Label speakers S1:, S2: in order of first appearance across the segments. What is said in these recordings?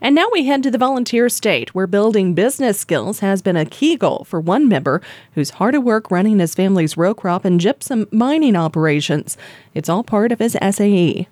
S1: And now we head to the volunteer state, where building business skills has been a key goal for one member who's hard at work running his family's row crop and gypsum mining operations. It's all part of his SAE.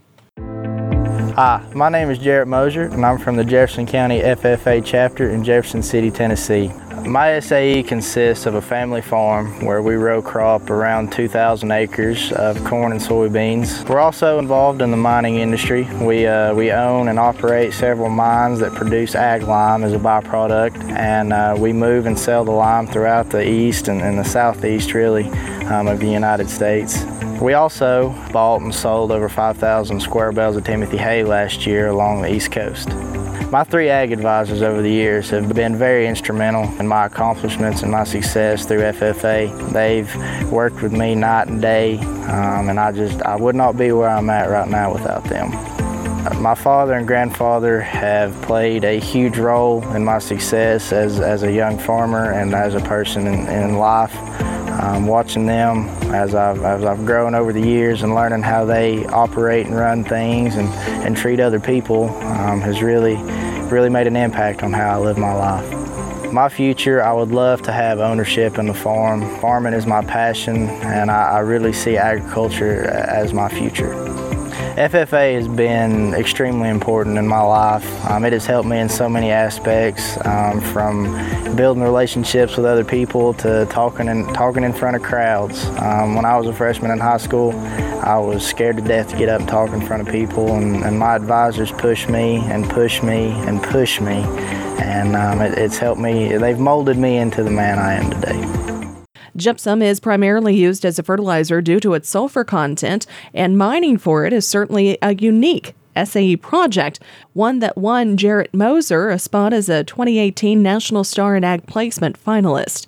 S2: Hi, my name is Jarrett Moser, and I'm from the Jefferson County FFA chapter in Jefferson City, Tennessee. My SAE consists of a family farm where we row crop around 2,000 acres of corn and soybeans. We're also involved in the mining industry. We own and operate several mines that produce ag lime as a byproduct, and we move and sell the lime throughout the east and the southeast, really, of the United States. We also bought and sold over 5,000 square bales of Timothy hay last year along the East Coast. My three ag advisors over the years have been very instrumental in my accomplishments and my success through FFA. They've worked with me night and day, and I would not be where I'm at right now without them. My father and grandfather have played a huge role in my success as a young farmer and as a person in life. Watching them as I've grown over the years and learning how they operate and run things and treat other people has really made an impact on how I live my life. My future, I would love to have ownership in the farm. Farming is my passion, and I really see agriculture as my future. FFA has been extremely important in my life. It has helped me in so many aspects, from building relationships with other people to talking in front of crowds. When I was a freshman in high school, I was scared to death to get up and talk in front of people, and my advisors pushed me and pushed me and pushed me, and it's helped me. They've molded me into the man I am today.
S1: Gypsum is primarily used as a fertilizer due to its sulfur content, and mining for it is certainly a unique SAE project, one that won Jarrett Moser a spot as a 2018 National Star in Ag Placement finalist.